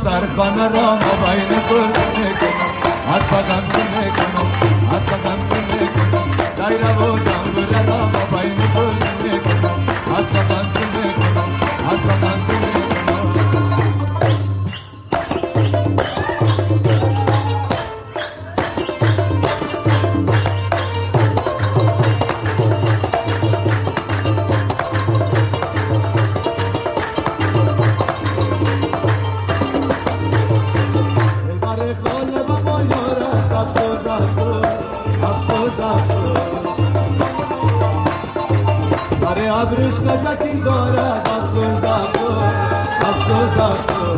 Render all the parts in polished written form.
سرخانه را ما بین گل میکنم از بدم چه میکنم از بدم چه میکنم دایره و دنبره را ما بین گل میکنم از بدم چه میکنم از بدم چه میکنم افسوس افسوس افسوس افسوس سر ابرش خجکی دارد افسوس افسوس افسوس افسوس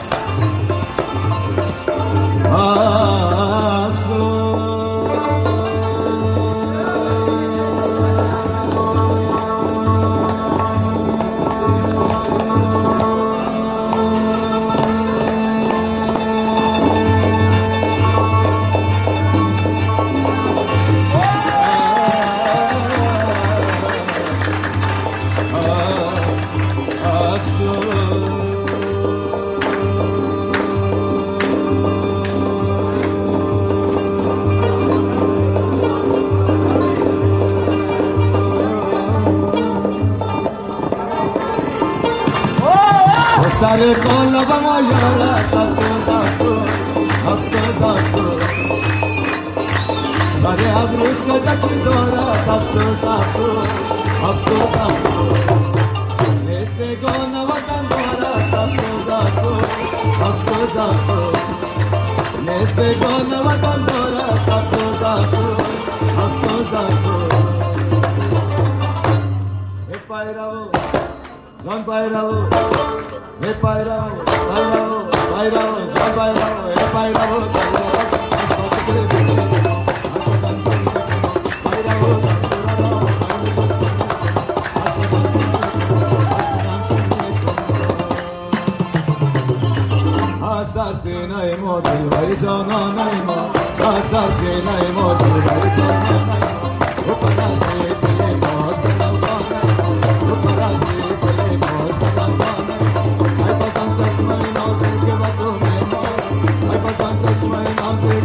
سر خاله با ما یارست افسوس افسوس افسوس افسوس سر ابروش کجکی دارد افسوس افسوس افسوس افسوس نستگان وطن دارست افسوس افسوس افسوس افسوس نستگان وطن دارست افسوس افسوس افسوس افسوس ای پیرو جان پیرو ای پیرو پیرو پیرو جان پیرو ای پیرو از در سینه ما دلبری جانانه ما از در سینه ما دلبری جانانه ما پرستی دل ما سلامانه ما پرستی دل ما سلامانه ای بازم چشمای نازی که با تو میمانه ای بازم چشمای نازی